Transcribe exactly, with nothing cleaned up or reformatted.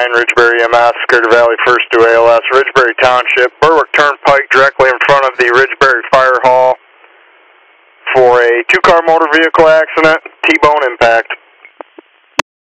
nine, Ridgebury M S, Crater Valley first to A L S, Ridgebury Township, Berwick Turnpike, directly in front of the Ridgebury Fire Hall for a two-car motor vehicle accident, T-bone impact.